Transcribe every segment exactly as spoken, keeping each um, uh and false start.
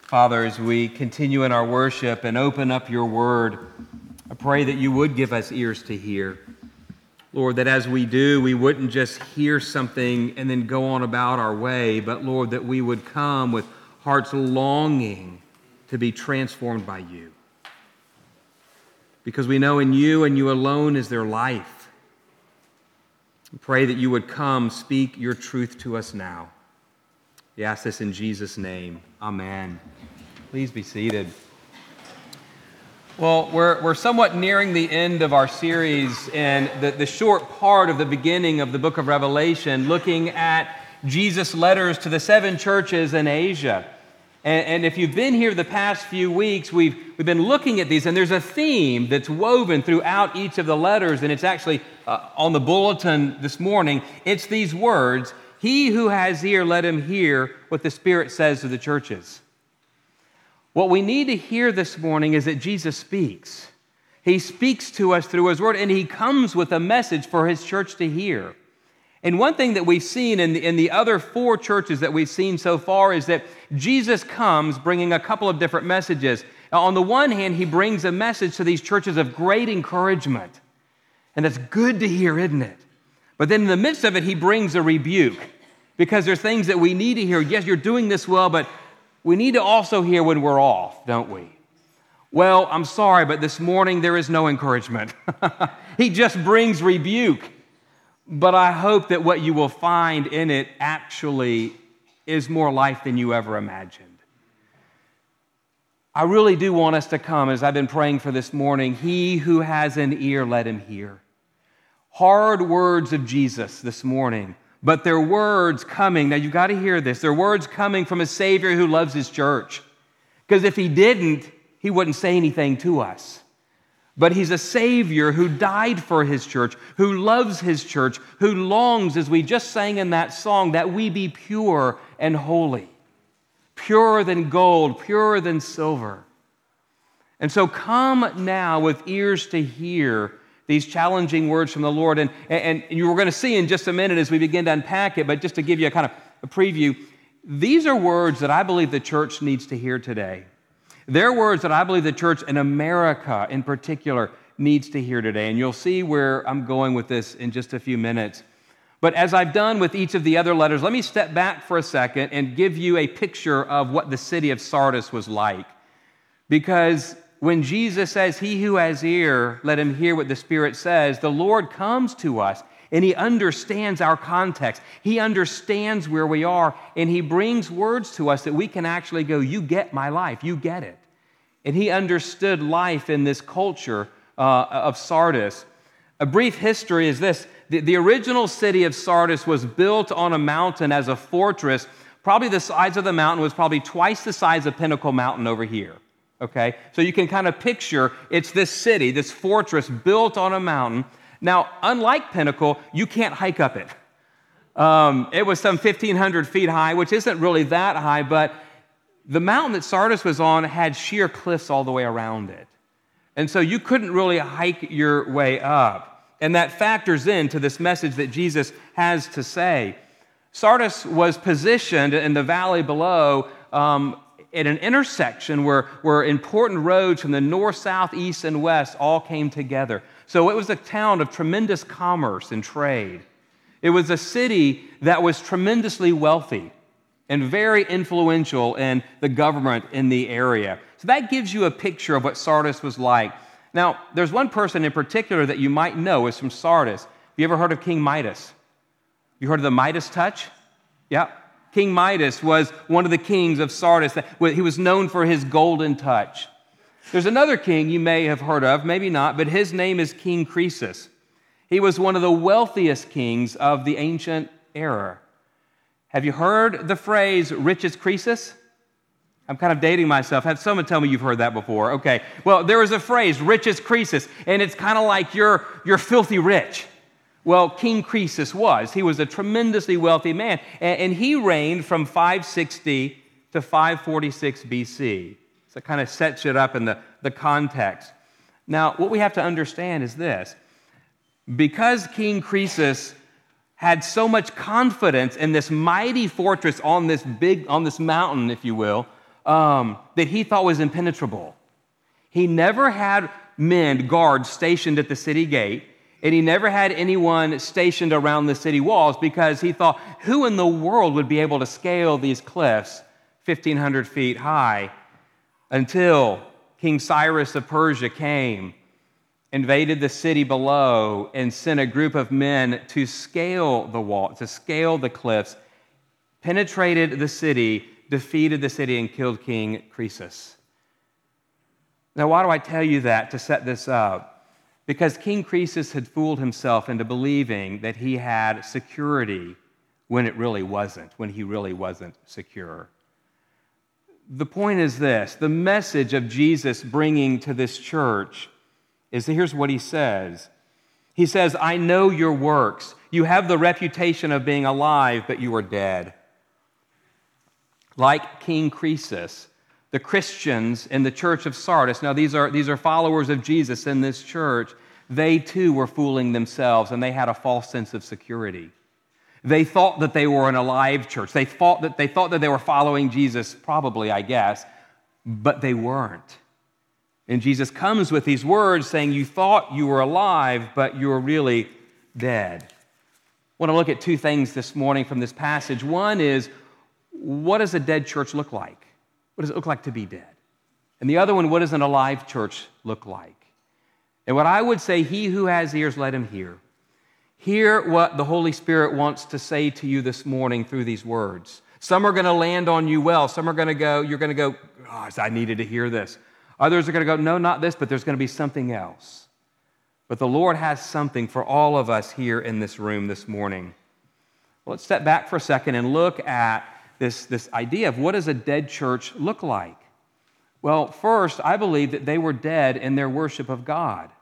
Father, as we continue in our worship and open up your word, I pray that you would give us ears to hear. Lord, that as we do, we wouldn't just hear something and then go on about our way, but Lord, that we would come with hearts longing to be transformed by you. Because we know in you and you alone is there life. We pray that you would come, speak your truth to us now. We ask this in Jesus' name. Amen. Please be seated. Well, we're, we're somewhat nearing the end of our series in the, the short part of the beginning of the book of Revelation, looking at Jesus' letters to the seven churches in Asia. And, and if you've been here the past few weeks, we've, we've been looking at these, and there's a theme that's woven throughout each of the letters, and it's actually uh, on the bulletin this morning. It's these words: "He who has ear, let him hear what the Spirit says to the churches." What we need to hear this morning is that Jesus speaks. He speaks to us through his word, and he comes with a message for his church to hear. And one thing that we've seen in the, in the other four churches that we've seen so far is that Jesus comes bringing a couple of different messages. Now, on the one hand, he brings a message to these churches of great encouragement. And that's good to hear, isn't it? But then in the midst of it, he brings a rebuke, because there's things that we need to hear. Yes, you're doing this well, but we need to also hear when we're off, don't we? Well, I'm sorry, but this morning there is no encouragement. He just brings rebuke. But I hope that what you will find in it actually is more life than you ever imagined. I really do want us to come, as I've been praying for this morning, he who has an ear, let him hear. Hard words of Jesus this morning. But they're words coming, now you've got to hear this, they're words coming from a Savior who loves his church. Because if he didn't, he wouldn't say anything to us. But he's a Savior who died for his church, who loves his church, who longs, as we just sang in that song, that we be pure and holy. Purer than gold, purer than silver. And so come now with ears to hear these challenging words from the Lord. And, and, and you're going to see in just a minute as we begin to unpack it, but just to give you a kind of a preview, these are words that I believe the church needs to hear today. They're words that I believe the church in America in particular needs to hear today. And you'll see where I'm going with this in just a few minutes. But as I've done with each of the other letters, let me step back for a second and give you a picture of what the city of Sardis was like. Because when Jesus says, "He who has ear, let him hear what the Spirit says," the Lord comes to us and he understands our context. He understands where we are, and he brings words to us that we can actually go, "You get my life, you get it." And he understood life in this culture uh, of Sardis. A brief history is this. The, the original city of Sardis was built on a mountain as a fortress. Probably the size of the mountain was probably twice the size of Pinnacle Mountain over here. Okay, so you can kind of picture it's this city, this fortress built on a mountain. Now, unlike Pinnacle, you can't hike up it. Um, it was some fifteen hundred feet high, which isn't really that high, but the mountain that Sardis was on had sheer cliffs all the way around it. And so you couldn't really hike your way up. And that factors into this message that Jesus has to say. Sardis was positioned in the valley below um, at an intersection where, where important roads from the north, south, east, and west all came together. So it was a town of tremendous commerce and trade. It was a city that was tremendously wealthy and very influential in the government in the area. So that gives you a picture of what Sardis was like. Now, there's one person in particular that you might know is from Sardis. Have you ever heard of King Midas? You heard of the Midas touch? Yeah. King Midas was one of the kings of Sardis. He was known for his golden touch. There's another king you may have heard of, maybe not, but his name is King Croesus. He was one of the wealthiest kings of the ancient era. Have you heard the phrase, "rich as Croesus"? I'm kind of dating myself. Have someone tell me you've heard that before. Okay. Well, there is a phrase, "rich as Croesus," and it's kind of like you're, you're filthy rich. Well, King Croesus was. He was a tremendously wealthy man, and he reigned from five sixty to five forty-six B C. So it kind of sets it up in the, the context. Now, what we have to understand is this. Because King Croesus had so much confidence in this mighty fortress on this big, on this mountain, if you will, um, that he thought was impenetrable. He never had men, guards, stationed at the city gate, and he never had anyone stationed around the city walls because he thought, who in the world would be able to scale these cliffs fifteen hundred feet high? Until King Cyrus of Persia came, invaded the city below, and sent a group of men to scale the wall, to scale the cliffs, penetrated the city, defeated the city, and killed King Croesus. Now, why do I tell you that to set this up? Because King Croesus had fooled himself into believing that he had security when it really wasn't, when he really wasn't secure. The point is this: the message of Jesus bringing to this church is that here's what he says. He says, I know your works. You have the reputation of being alive, but you are dead. Like King Croesus, the Christians in the church of Sardis, now these are, these are followers of Jesus in this church, they too were fooling themselves, and they had a false sense of security. They thought that they were an alive church. They thought that they thought that they were following Jesus, probably, I guess, but they weren't. And Jesus comes with these words saying, you thought you were alive, but you were really dead. I want to look at two things this morning from this passage. One is, what does a dead church look like? What does it look like to be dead? And the other one, what does an alive church look like? And what I would say, he who has ears, let him hear. Hear what the Holy Spirit wants to say to you this morning through these words. Some are going to land on you well. Some are going to go, you're going to go, gosh, I needed to hear this. Others are going to go, no, not this, but there's going to be something else. But the Lord has something for all of us here in this room this morning. Well, let's step back for a second and look at this, this idea of what does a dead church look like? Well, first, I believe that they were dead in their worship of God.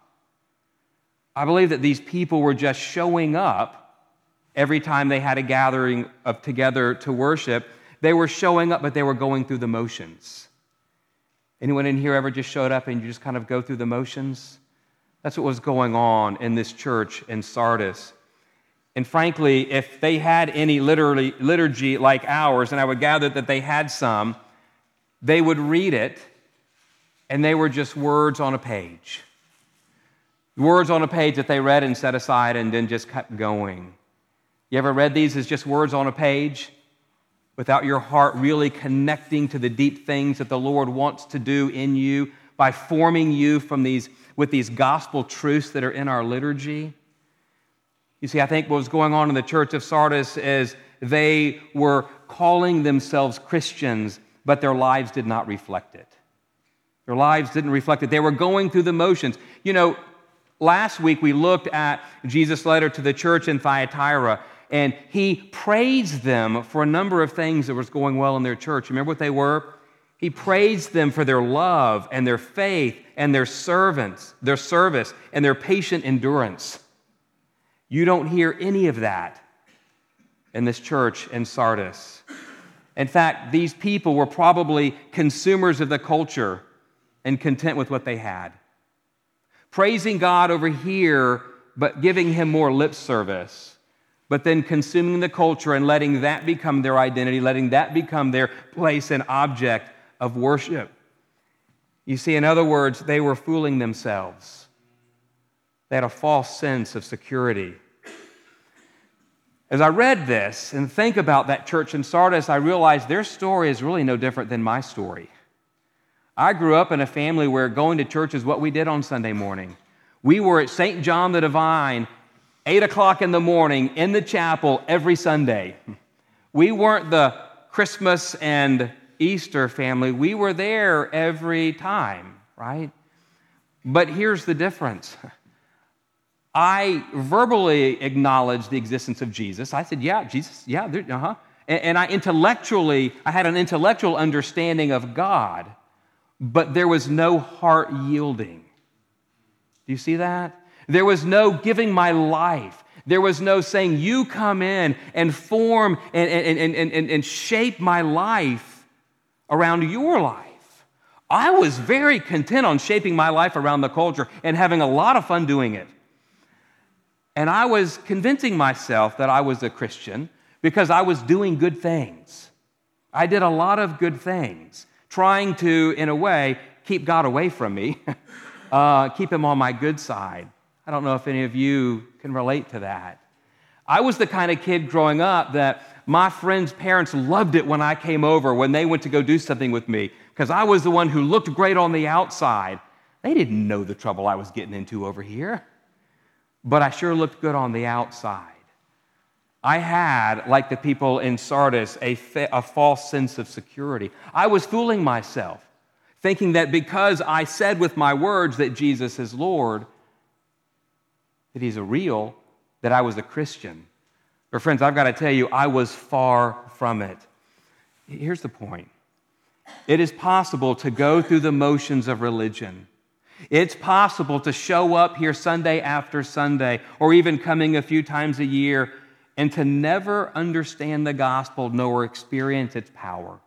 I believe that these people were just showing up every time they had a gathering of together to worship. They were showing up, but they were going through the motions. Anyone in here ever just showed up and you just kind of go through the motions? That's what was going on in this church in Sardis. And frankly, if they had any literally liturgy like ours, and I would gather that they had some, they would read it, and they were just words on a page. Words on a page that they read and set aside and then just kept going. You ever read these as just words on a page without your heart really connecting to the deep things that the Lord wants to do in you by forming you from these with these gospel truths that are in our liturgy? You see, I think what was going on in the church of Sardis is they were calling themselves Christians, but their lives did not reflect it. Their lives didn't reflect it. They were going through the motions. You know, last week we looked at Jesus' letter to the church in Thyatira, and he praised them for a number of things that was going well in their church. Remember what they were? He praised them for their love and their faith and their servants, their service and their patient endurance. You don't hear any of that in this church in Sardis. In fact, these people were probably consumers of the culture and content with what they had. Praising God over here, but giving him more lip service, but then consuming the culture and letting that become their identity, letting that become their place and object of worship. You see, in other words, they were fooling themselves. They had a false sense of security. As I read this and think about that church in Sardis, I realized their story is really no different than my story. I grew up in a family where going to church is what we did on Sunday morning. We were at Saint John the Divine, eight o'clock in the morning, in the chapel every Sunday. We weren't the Christmas and Easter family. We were there every time, right? But here's the difference. I verbally acknowledged the existence of Jesus. I said, yeah, Jesus, yeah, uh-huh. And, and I intellectually, I had an intellectual understanding of God, but there was no heart yielding. Do you see that? There was no giving my life. There was no saying, you come in and form and, and, and, and, and shape my life around your life. I was very content on shaping my life around the culture and having a lot of fun doing it. And I was convincing myself that I was a Christian because I was doing good things. I did a lot of good things trying to, in a way, keep God away from me, uh, keep him on my good side. I don't know if any of you can relate to that. I was the kind of kid growing up that my friends' parents loved it when I came over, when they went to go do something with me, because I was the one who looked great on the outside. They didn't know the trouble I was getting into over here, but I sure looked good on the outside. I had, like the people in Sardis, a, fa- a false sense of security. I was fooling myself, thinking that because I said with my words that Jesus is Lord, that he's a real, that I was a Christian. But friends, I've got to tell you, I was far from it. Here's the point. It is possible to go through the motions of religion. It's possible to show up here Sunday after Sunday, or even coming a few times a year, and to never understand the gospel nor experience its power.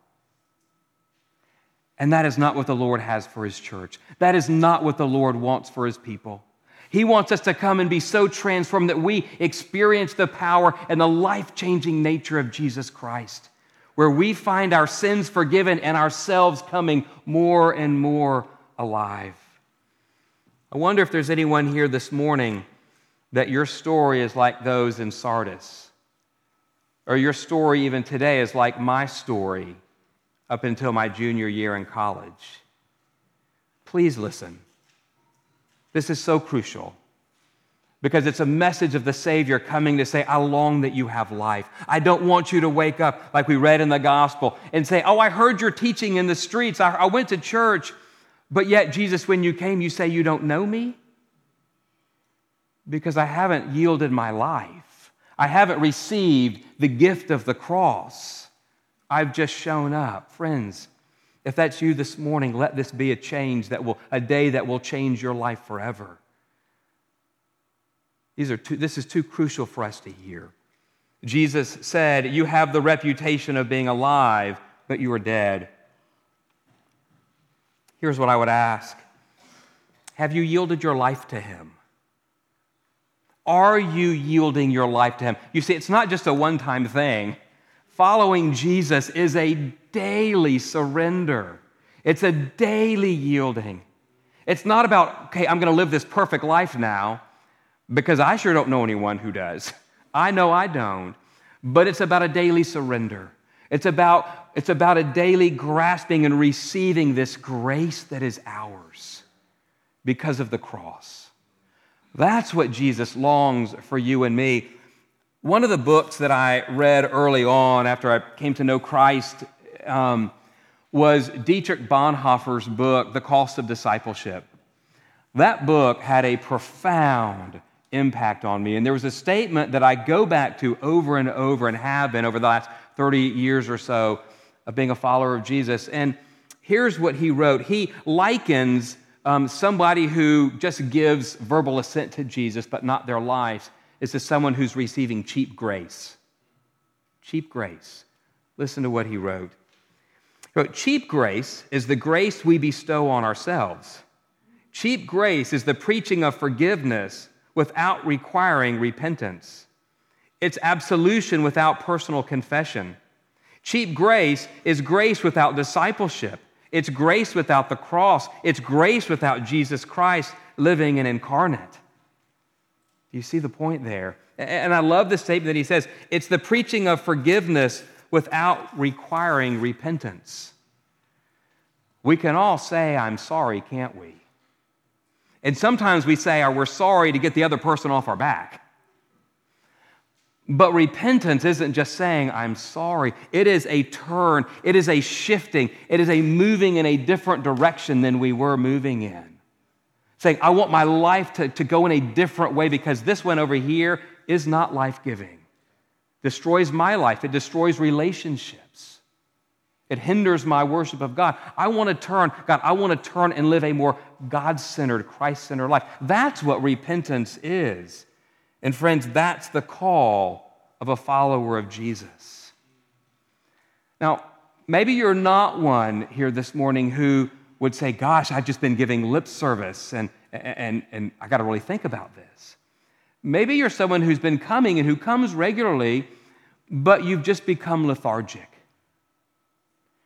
And that is not what the Lord has for his church. That is not what the Lord wants for his people. He wants us to come and be so transformed that we experience the power and the life-changing nature of Jesus Christ, where we find our sins forgiven and ourselves coming more and more alive. I wonder if there's anyone here this morning that your story is like those in Sardis, or your story even today is like my story up until my junior year in college. Please listen. This is so crucial because it's a message of the Savior coming to say, I long that you have life. I don't want you to wake up like we read in the gospel and say, oh, I heard your teaching in the streets. I, I went to church, but yet, Jesus, when you came, you say you don't know me? Because I haven't yielded my life. I haven't received the gift of the cross. I've just shown up. Friends, if that's you this morning, let this be a change that will, a day that will change your life forever. These are two, this is too crucial for us to hear. Jesus said, you have the reputation of being alive, but you are dead. Here's what I would ask. Have you yielded your life to him? Are you yielding your life to him? You see, it's not just a one-time thing. Following Jesus is a daily surrender. It's a daily yielding. It's not about, okay, I'm going to live this perfect life now, because I sure don't know anyone who does. I know I don't. But it's about a daily surrender. It's about, it's about a daily grasping and receiving this grace that is ours because of the cross. That's what Jesus longs for you and me. One of the books that I read early on after I came to know Christ um, was Dietrich Bonhoeffer's book, The Cost of Discipleship. That book had a profound impact on me. And there was a statement that I go back to over and over and have been over the last thirty years or so of being a follower of Jesus. And here's what he wrote. He likens um, somebody who just gives verbal assent to Jesus but not their lives is to someone who's receiving cheap grace. Cheap grace. Listen to what he wrote. He wrote, cheap grace is the grace we bestow on ourselves. Cheap grace is the preaching of forgiveness without requiring repentance. It's absolution without personal confession. Cheap grace is grace without discipleship. It's grace without the cross. It's grace without Jesus Christ living and incarnate. Do you see the point there? And I love the statement that he says, it's the preaching of forgiveness without requiring repentance. We can all say, I'm sorry, can't we? And sometimes we say, we're sorry to get the other person off our back. But repentance isn't just saying, I'm sorry. It is a turn. It is a shifting. It is a moving in a different direction than we were moving in. Saying, I want my life to, to go in a different way because this one over here is not life-giving. Destroys my life. It destroys relationships. It hinders my worship of God. I want to turn, God, I want to turn and live a more God-centered, Christ-centered life. That's what repentance is. And friends, that's the call of a follower of Jesus. Now, maybe you're not one here this morning who would say, gosh, I've just been giving lip service and, and, and I got to really think about this. Maybe you're someone who's been coming and who comes regularly, but you've just become lethargic.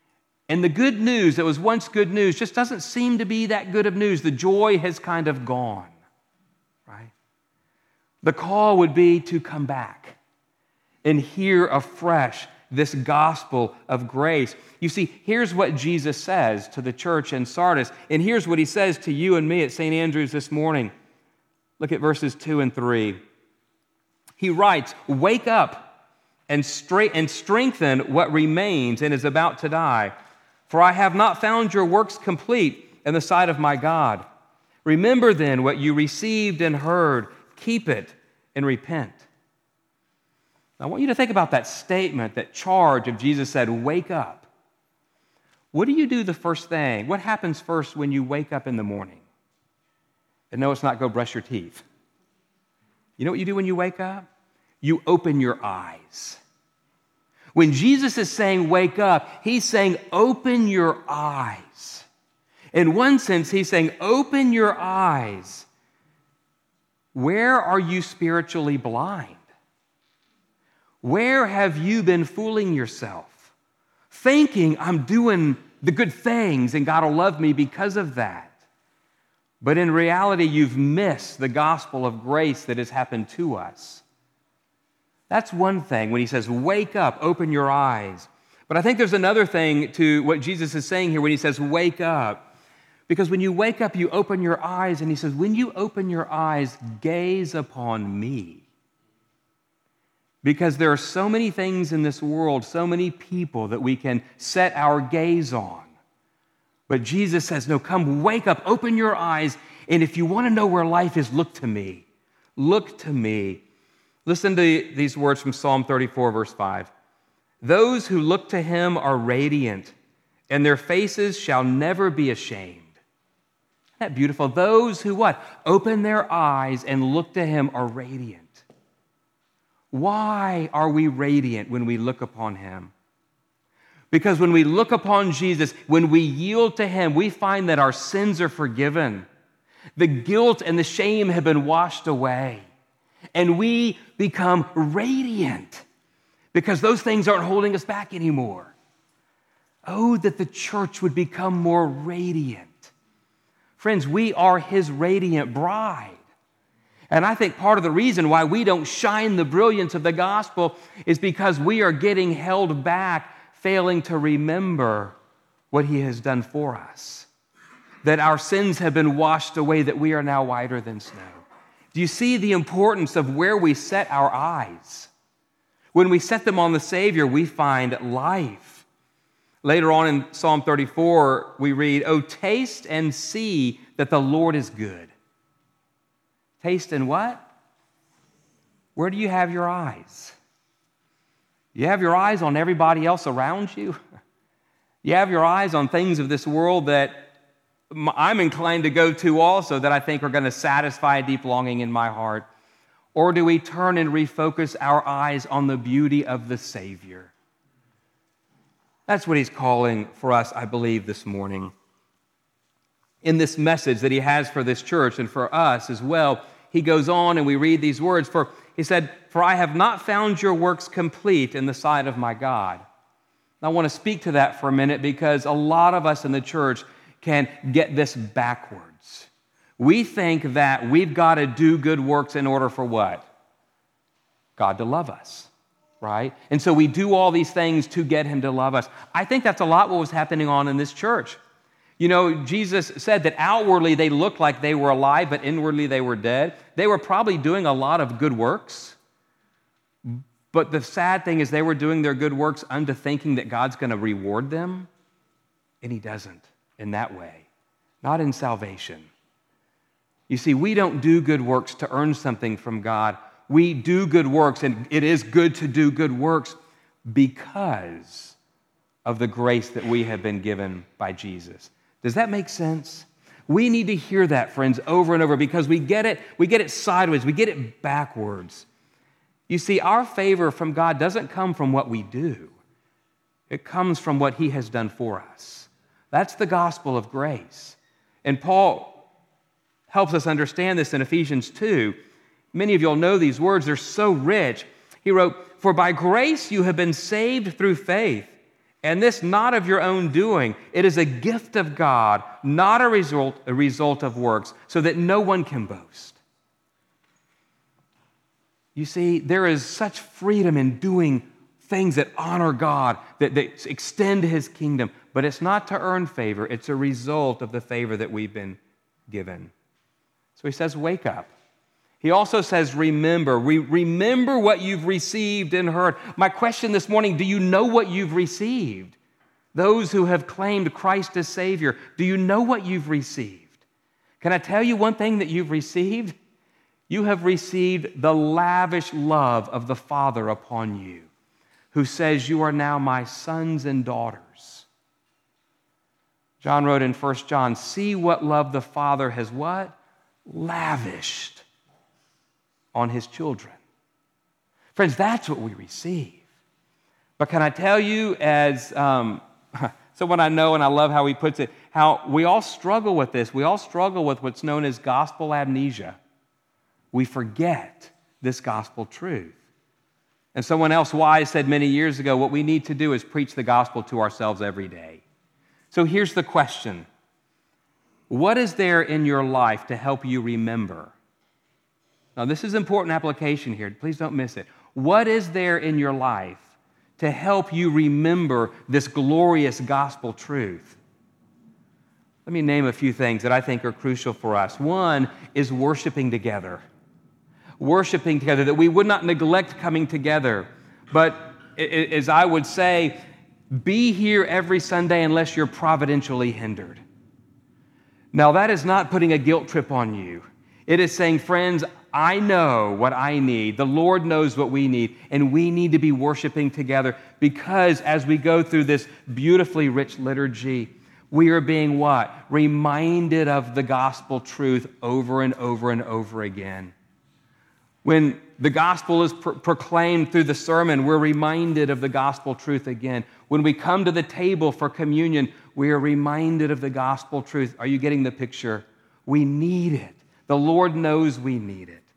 And the good news that was once good news just doesn't seem to be that good of news. The joy has kind of gone, right? The call would be to come back and hear afresh this gospel of grace. You see, here's what Jesus says to the church in Sardis, and here's what he says to you and me at Saint Andrew's this morning. Look at verses two and three. He writes, "Wake up and, straight, and strengthen what remains and is about to die. For I have not found your works complete in the sight of my God. Remember then what you received and heard, keep it and repent." Now, I want you to think about that statement, that charge of Jesus said, wake up. What do you do the first thing? What happens first when you wake up in the morning? And no, it's not go brush your teeth. You know what you do when you wake up? You open your eyes. When Jesus is saying wake up, he's saying open your eyes. In one sense, he's saying open your eyes. Where are you spiritually blind? Where have you been fooling yourself? Thinking I'm doing the good things and God will love me because of that. But in reality, you've missed the gospel of grace that has happened to us. That's one thing when he says, wake up, open your eyes. But I think there's another thing to what Jesus is saying here when he says, wake up. Because when you wake up, you open your eyes, and he says, when you open your eyes, gaze upon me. Because there are so many things in this world, so many people that we can set our gaze on. But Jesus says, no, come, wake up, open your eyes, and if you want to know where life is, look to me. Look to me. Listen to these words from Psalm thirty-four, verse five. Those who look to him are radiant, and their faces shall never be ashamed. Isn't that beautiful? Those who what? Open their eyes and look to him are radiant. Why are we radiant when we look upon him? Because when we look upon Jesus, when we yield to him, we find that our sins are forgiven. The guilt and the shame have been washed away. And we become radiant because those things aren't holding us back anymore. Oh, that the church would become more radiant. Friends, we are his radiant bride. And I think part of the reason why we don't shine the brilliance of the gospel is because we are getting held back, failing to remember what he has done for us. That our sins have been washed away, that we are now whiter than snow. Do you see the importance of where we set our eyes? When we set them on the Savior, we find life. Later on in Psalm thirty-four, we read, "Oh, taste and see that the Lord is good." Taste and what? Where do you have your eyes? You have your eyes on everybody else around you? You have your eyes on things of this world that I'm inclined to go to also, that I think are going to satisfy a deep longing in my heart? Or do we turn and refocus our eyes on the beauty of the Savior? That's what he's calling for us, I believe, this morning. In this message that he has for this church and for us as well, he goes on and we read these words. For he said, "For I have not found your works complete in the sight of my God." I want to speak to that for a minute because a lot of us in the church can get this backwards. We think that we've got to do good works in order for what? God to love us, right? And so we do all these things to get him to love us. I think that's a lot what was happening on in this church. You know, Jesus said that outwardly they looked like they were alive, but inwardly they were dead. They were probably doing a lot of good works, but the sad thing is they were doing their good works unto thinking that God's going to reward them, and he doesn't in that way, not in salvation. You see, we don't do good works to earn something from God. We do good works, and it is good to do good works because of the grace that we have been given by Jesus. Does that make sense? We need to hear that, friends, over and over because we get it, we get it sideways, we get it backwards. You see, our favor from God doesn't come from what we do. It comes from what he has done for us. That's the gospel of grace. And Paul helps us understand this in Ephesians two. Many of you will know these words. They're so rich. He wrote, "For by grace you have been saved through faith, And this not of your own doing. It is a gift of God, not a result, a result of works, so that no one can boast. You see, there is such freedom in doing things that honor God, that, that extend His kingdom. But it's not to earn favor. It's a result of the favor that we've been given. So he says, wake up. He also says, remember. Re- remember what you've received and heard. My question this morning, do you know what you've received? Those who have claimed Christ as Savior, do you know what you've received? Can I tell you one thing that you've received? You have received the lavish love of the Father upon you, who says, you are now my sons and daughters. John wrote in First John, see what love the Father has what? Lavished on His children. Friends, that's what we receive. But can I tell you, as um, someone I know, and I love how he puts it, how we all struggle with this. We all struggle with what's known as gospel amnesia. We forget this gospel truth. And someone else wise said many years ago, what we need to do is preach the gospel to ourselves every day. So here's the question. What is there in your life to help you remember? Now, this is important application here. Please don't miss it. What is there in your life to help you remember this glorious gospel truth? Let me name a few things that I think are crucial for us. One is worshiping together. Worshiping together, that we would not neglect coming together. But as I would say, be here every Sunday unless you're providentially hindered. Now, that is not putting a guilt trip on you. It is saying, friends, I know what I need. The Lord knows what we need, and we need to be worshiping together because as we go through this beautifully rich liturgy, we are being what? Reminded of the gospel truth over and over and over again. When the gospel is pro- proclaimed through the sermon, we're reminded of the gospel truth again. When we come to the table for communion, we are reminded of the gospel truth. Are you getting the picture? We need it. The Lord knows we need it.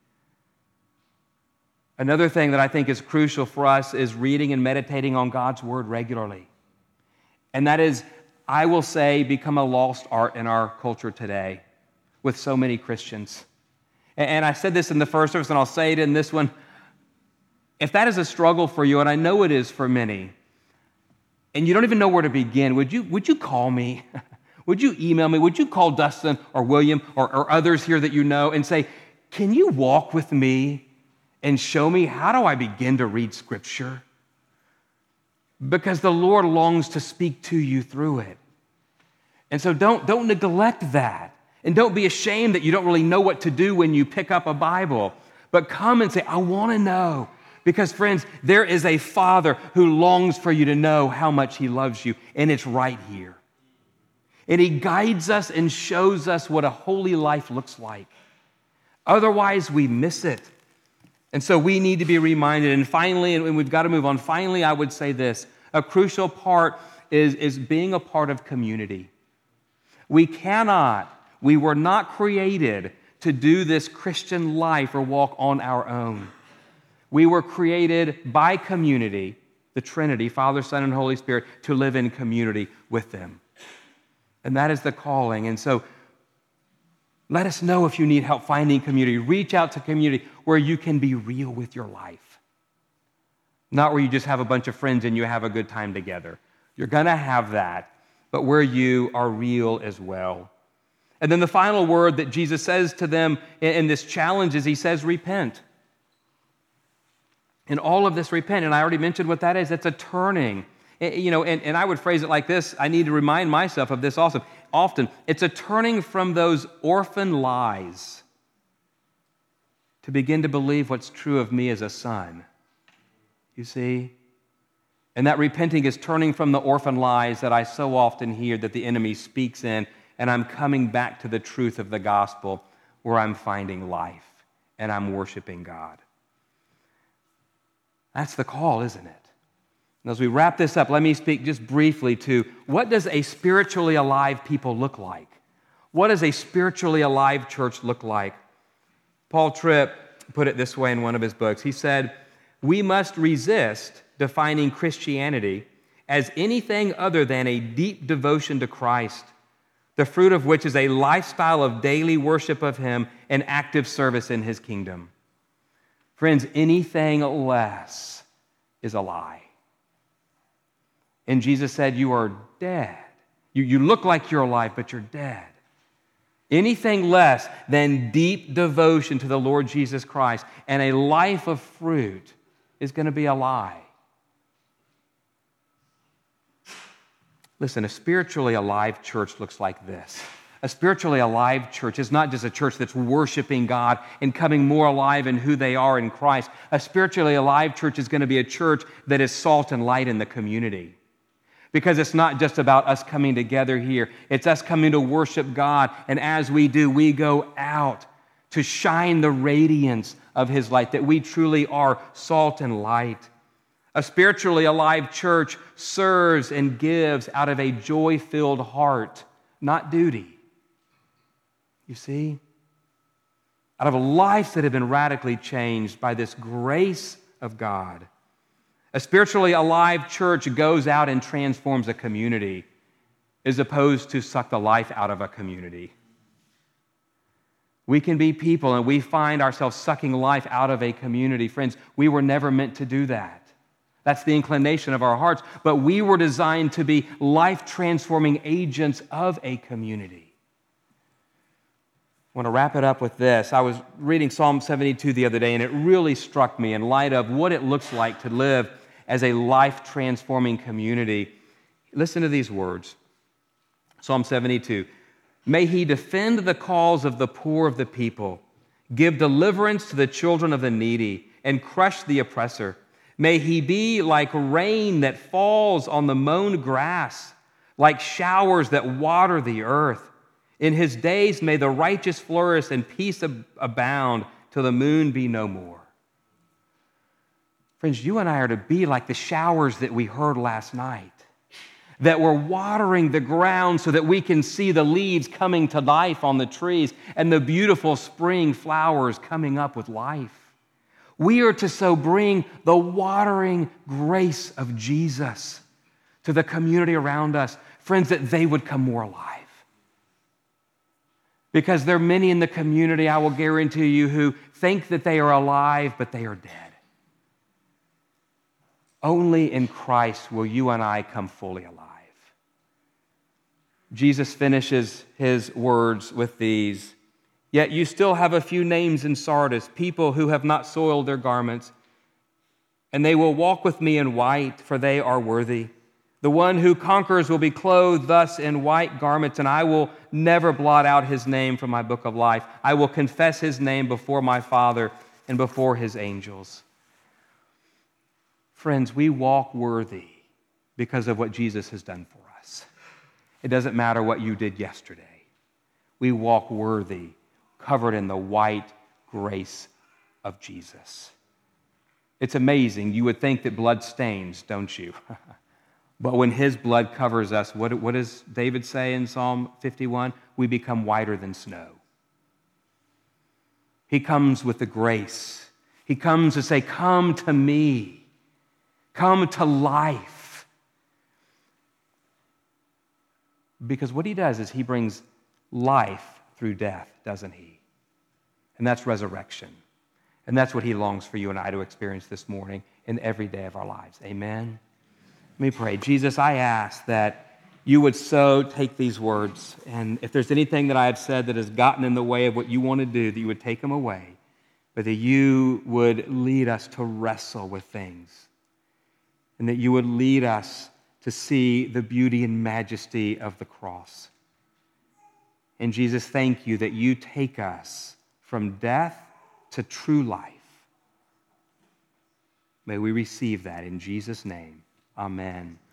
Another thing that I think is crucial for us is reading and meditating on God's Word regularly. And that is, I will say, become a lost art in our culture today with so many Christians. And I said this in the first service, and I'll say it in this one. If that is a struggle for you, and I know it is for many, and you don't even know where to begin, would you, would you call me? Would you email me? Would you call Dustin or William or, or others here that you know and say, can you walk with me and show me how do I begin to read Scripture? Because the Lord longs to speak to you through it. And so don't, don't neglect that. And don't be ashamed that you don't really know what to do when you pick up a Bible. But come and say, I want to know. Because, friends, there is a Father who longs for you to know how much He loves you. And it's right here. And He guides us and shows us what a holy life looks like. Otherwise, we miss it. And so we need to be reminded. And finally, and we've got to move on, finally, I would say this. A crucial part is, is being a part of community. We cannot, we were not created to do this Christian life or walk on our own. We were created by community, the Trinity, Father, Son, and Holy Spirit, to live in community with them. And that is the calling. And so let us know if you need help finding community. Reach out to community where you can be real with your life. Not where you just have a bunch of friends and you have a good time together. You're going to have that, but where you are real as well. And then the final word that Jesus says to them in this challenge is He says, repent. And all of this repent, and I already mentioned what that is. It's a turning. You know, and, and I would phrase it like this. I need to remind myself of this also. Often, it's a turning from those orphan lies to begin to believe what's true of me as a son. You see? And that repenting is turning from the orphan lies that I so often hear that the enemy speaks in, and I'm coming back to the truth of the gospel where I'm finding life and I'm worshiping God. That's the call, isn't it? And as we wrap this up, let me speak just briefly to what does a spiritually alive people look like? What does a spiritually alive church look like? Paul Tripp put it this way in one of his books. He said, we must resist defining Christianity as anything other than a deep devotion to Christ, the fruit of which is a lifestyle of daily worship of Him and active service in His kingdom. Friends, anything less is a lie. And Jesus said, you are dead. You, you look like you're alive, but you're dead. Anything less than deep devotion to the Lord Jesus Christ and a life of fruit is going to be a lie. Listen, a spiritually alive church looks like this. A spiritually alive church is not just a church that's worshiping God and coming more alive in who they are in Christ. A spiritually alive church is going to be a church that is salt and light in the community. Because it's not just about us coming together here. It's us coming to worship God. And as we do, we go out to shine the radiance of His light, that we truly are salt and light. A spiritually alive church serves and gives out of a joy-filled heart, not duty. You see? Out of lives that have been radically changed by this grace of God. A spiritually alive church goes out and transforms a community as opposed to suck the life out of a community. We can be people and we find ourselves sucking life out of a community. Friends, we were never meant to do that. That's the inclination of our hearts. But we were designed to be life-transforming agents of a community. I want to wrap it up with this. I was reading Psalm seventy-two the other day, and it really struck me in light of what it looks like to live as a life-transforming community. Listen to these words. Psalm seventy-two. May He defend the cause of the poor of the people, give deliverance to the children of the needy, and crush the oppressor. May He be like rain that falls on the mown grass, like showers that water the earth. In His days may the righteous flourish and peace abound till the moon be no more. Friends, you and I are to be like the showers that we heard last night, that we're watering the ground so that we can see the leaves coming to life on the trees and the beautiful spring flowers coming up with life. We are to so bring the watering grace of Jesus to the community around us, friends, that they would come more alive. Because there are many in the community, I will guarantee you, who think that they are alive, but they are dead. Only in Christ will you and I come fully alive. Jesus finishes His words with these. Yet you still have a few names in Sardis, people who have not soiled their garments, and they will walk with me in white, for they are worthy. The one who conquers will be clothed thus in white garments, and I will never blot out his name from my book of life. I will confess his name before my Father and before His angels. Friends, we walk worthy because of what Jesus has done for us. It doesn't matter what you did yesterday. We walk worthy, covered in the white grace of Jesus. It's amazing. You would think that blood stains, don't you? But when His blood covers us, what, what does David say in Psalm fifty-one? We become whiter than snow. He comes with the grace. He comes to say, come to me. Come to life. Because what He does is He brings life through death, doesn't He? And that's resurrection. And that's what He longs for you and I to experience this morning and every day of our lives. Amen? Let me pray. Jesus, I ask that you would so take these words, and if there's anything that I have said that has gotten in the way of what you want to do, that you would take them away, but that you would lead us to wrestle with things, and that you would lead us to see the beauty and majesty of the cross. And Jesus, thank you that you take us from death to true life. May we receive that in Jesus' name. Amen.